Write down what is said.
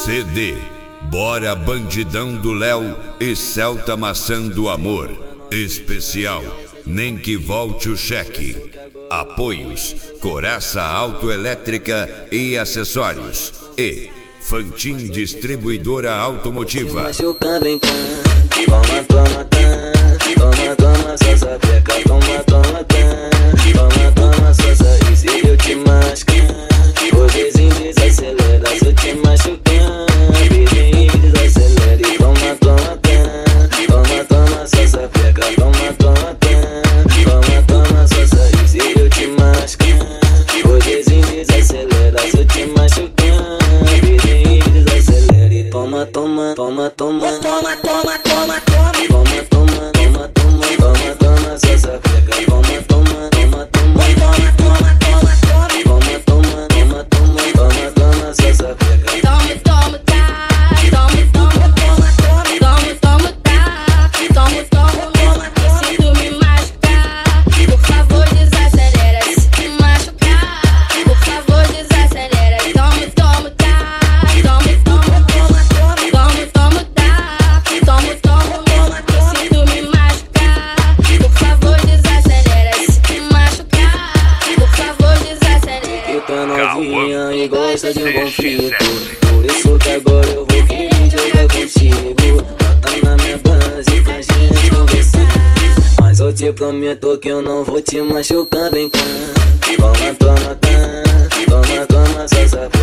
CD Bora Bandidão do Léo e Celta Maçã do Amor. Especial Nem Que Volte o Cheque. Apoios Coraça Autoelétrica e Acessórios e Fantin Distribuidora Automotiva. Machucando em toma, toma, toma, toma, só sapeca, toma, toma, toma, toma, só sair. Se eu te machucar, o vizinho desacelera. Se eu te machucar, o vizinho desacelera. E toma, toma, toma, toma, só sapeca, toma, toma, toma, toma, só sair. Se eu te machucar, o vizinho desacelera. Se eu te machucar, o vizinho desacelera. E toma, toma, toma, toma, toma, toma, toma, toma, toma, toma, toma, toma, só sapeca, toma, toma, toma, toma, toma, toma, toma, toma, toma, toma, toma, toma, só sapeca. Toma, toma, tá, toma, toma, toma, toma, toma, tá, toma, toma, toma. E se tu me machucar, por favor desacelera. Se tu me machucar, por favor desacelera. Toma, toma, tá, toma, toma, toma, toma, toma, tá, toma, toma, toma. E se tu me machucar, por favor desacelera. Se tu me machucar, por favor desacelera. Eu tô novinha e gosta de um conflito, por isso que agora eu vou querer jogar contigo. Bota na minha base pra gente conversar, mas eu te prometo que eu não vou te machucar. Vem cá, toma, toma, toma, toma, só sabe.